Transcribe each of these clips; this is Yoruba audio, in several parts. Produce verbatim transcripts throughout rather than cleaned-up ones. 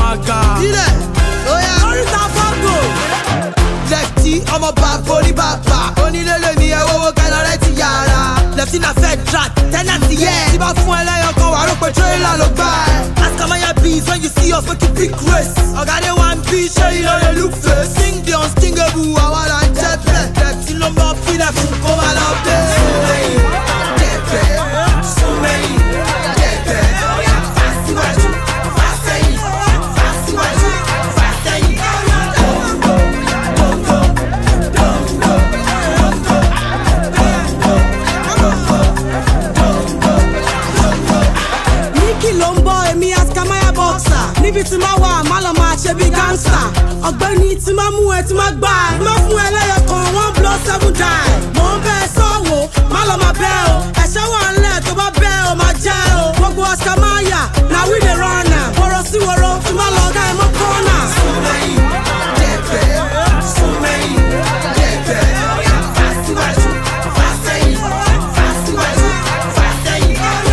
Baga. Ilẹ̀, oya. Oríta Fọ́gò. Lẹ́tí ọmọ bàbá oníbàbà. Onílé lèmi ẹ̀wọ́ owó kẹlẹ́rẹ́ ti yàrá. Lẹ́tí na federal, tenancy yẹ́. Tí bá fún ẹ lẹ́yọ̀ kan wà rò pé tírélà ló gbà ẹ́. Ask Amaya bees when you see us make you big race. Ọ̀gá dé one B ṣé iná lè look face. Sing the unstingable, àwa là ń jẹ́ bẹ̀. Lẹ́tí ló mọ fílẹ̀ fún kó wà lọ bẹ́ẹ̀. Súnmẹ́yìn, jẹ̀bẹ̀, súnmẹ́yìn, jẹ̀bẹ̀. Fásíwájú, fásẹ́yìn, fásíwájú, fásẹ́yìn. Níbi tí máa wà má lọ máa ṣe bí gánsà. Ọ̀gbẹ́ni tí máa mú ẹ tí máa gbà ẹ. Má fún ẹ lẹ́yọ̀ kan one blood seven die. Mò ń bẹ sọ́wọ́ má lọ máa bẹ́ o. Ẹ̀ṣẹ̀ wà ńlẹ̀ tó bá bẹ́ o máa jẹ́ o. Gbogbo Oscar Maya na we dey run am. Wọ̀rọ̀ sí wọ̀rọ̀ tí máa lọ ọ̀gá ẹ̀ mọ́ kọ́nà. Súnmẹ́yìn, jẹ̀bẹ̀, súnmẹ́yìn, jẹ̀bẹ̀. Fásíwájú, fásẹ́yìn, fásíwájú, fásẹ́yìn.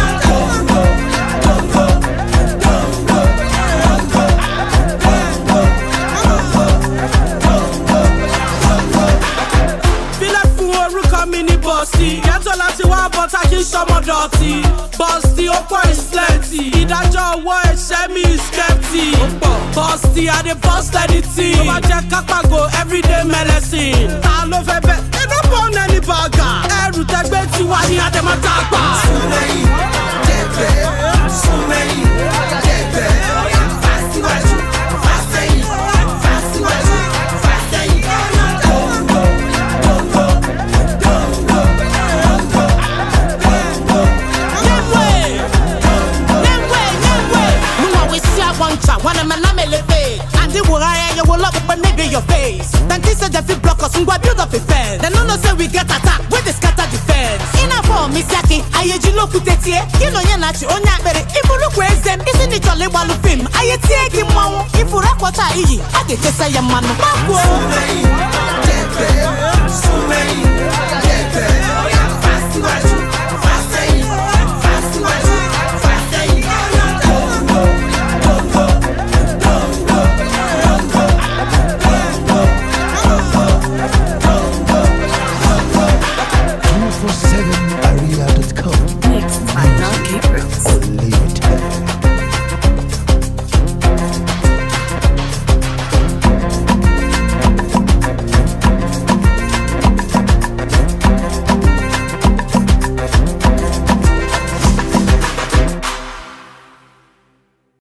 Yàtọ̀ láti wá bọ́tà kí sọmọ dọ̀tí. Bọ́sì ó pọ̀ ìsìlẹ̀tì. Ìdájọ́ ọwọ́ ẹ̀ṣẹ́ mi skepti. Bọ́sì adé bọ́sì lẹ́ni tí. Tó bá jẹ́ kápákó everyday medicine. Ta ló fẹ́ bẹ́? Inú pọ̀ nẹ́ni bàgà. Ẹrù tẹgbẹ́ ti wá ní Adémọ́tà gbà. Súnmẹ́yìn, jẹ̀bẹ̀, súnmẹ́yìn, jẹ̀bẹ̀. Fásíwájú, fásẹ́yìn, fásíwájú, fásẹ́yìn. When I'm an amelefe, and they will hire you will love but maybe your face. Then they say they feel block us, we build up a fence. They don't know say we get attacked, we they scatter defense. In a form, Miss Yaki, I you look with it here. You know you're not your own better. If you look where them, isn't it only one of him? I take him one. If you rock what I eat, I get to say a man. Súnmẹ́yìn, jẹ̀bẹ̀, súnmẹ́yìn, jẹ̀bẹ̀. Fásíwájú.